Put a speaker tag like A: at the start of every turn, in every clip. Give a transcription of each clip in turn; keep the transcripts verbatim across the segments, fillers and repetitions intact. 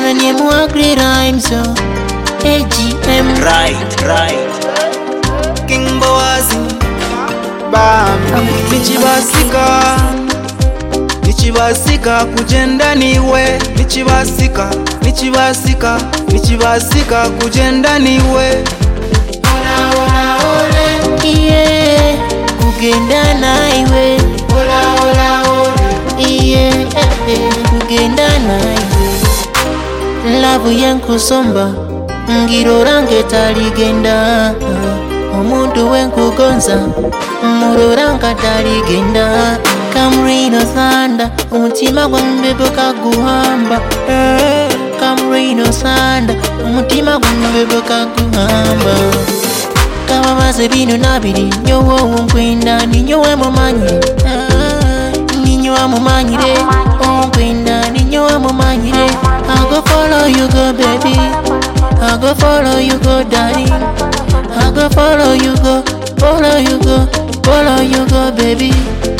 A: Manye muagri rhymes so A G M.
B: Right, right. King Boaz Bambi.
C: Nichibasika Nichibasika kujenda niwe. Nichibasika Nichibasika Nichibasika kujenda niwe.
A: Ola ola ole. Yeah, kugenda naiwe. Ola ola ole. Yeah, kugenda naiwe. Love yankusomba ngiroranga taligenda. Omuntu wenkugonza muroranga taligenda. Come rain or thunder, umutima gwange guhamba. Come rain or thunder, umutima gwange guhamba. Kama maze bino nabiri nyowo nkwenda ninyowe mumanyire. Ninyowe mumanyire onkwenda ninyowe mumanyire. I go follow you go baby, I go follow you go darling, I go follow you go, follow you go, follow you go baby.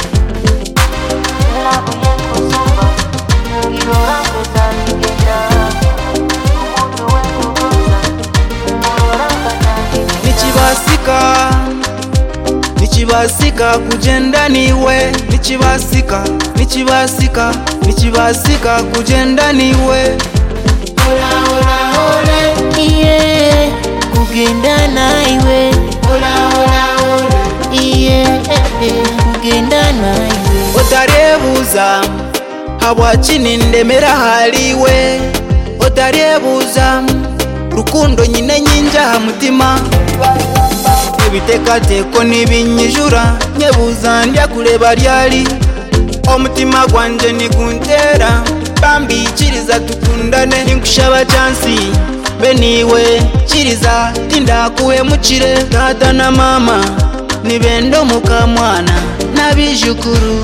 C: Nichibasika Nichibasika kujenda niwe. Nichibasika Nichibasika Nichibasika kujenda niwe.
A: Ola ola ole. Yeah, kugenda naiwe. Ola ola ole. Yeah, kugenda naiwe.
C: Otaryebuza habwaki ndemera haliwe. Otaryebuza rukundo nyine nyinja ha mutima. Ebitekateko nibinyijura nyebuza ndya kureba ryali. Omutima gwanje niguntera Bambi kiriza tukundane. Ninkushaba chansi beniwe kiriza tindakuhemukire. Tata na mama nibendo mukamwana nabijukuru.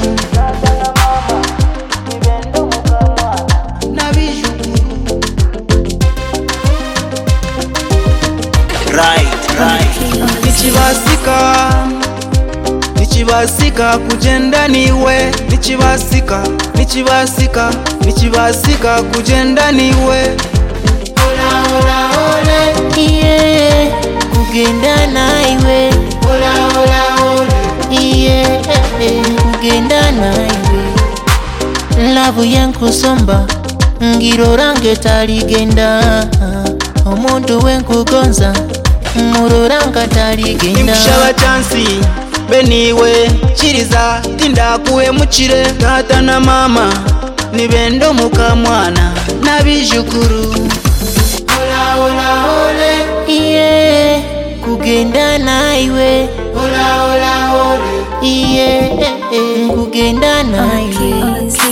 B: Right, right.
C: Nichibasika Nichibasika kujenda niwe. Nichibasika Nichibasika Nichibasika kujenda niwe.
A: Ola ola ole. Yeah, kugenda naiwe. Ola ola ole. Yeah, kugenda naiwe. Love yankusomba ngiroranga taligenda. Omuntu wenkugonza muroranga taligenda.
C: Ninkushaba chansi beniwe kiriza tindakuhemukire. Tata na mama nibendo mukamwana nabijukuru.
A: Ola ola ole. Yeah, kugenda naiwe. Ola ola ole. Yeah, kugenda naiwe.